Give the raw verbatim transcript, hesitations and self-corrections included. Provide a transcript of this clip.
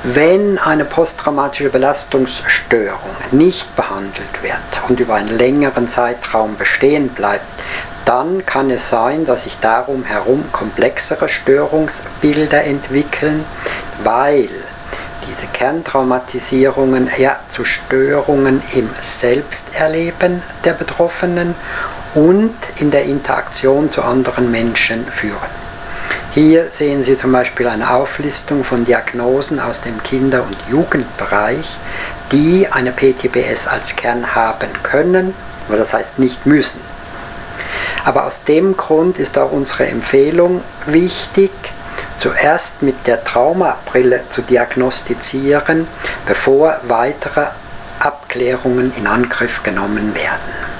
Wenn eine posttraumatische Belastungsstörung nicht behandelt wird und über einen längeren Zeitraum bestehen bleibt, dann kann es sein, dass sich darum herum komplexere Störungsbilder entwickeln, weil diese Kerntraumatisierungen ja zu Störungen im Selbsterleben der Betroffenen und in der Interaktion zu anderen Menschen führen. Hier sehen Sie zum Beispiel eine Auflistung von Diagnosen aus dem Kinder- und Jugendbereich, die eine P T B S als Kern haben können, aber das heißt nicht müssen. Aber aus dem Grund ist auch unsere Empfehlung wichtig, zuerst mit der Traumabrille zu diagnostizieren, bevor weitere Abklärungen in Angriff genommen werden.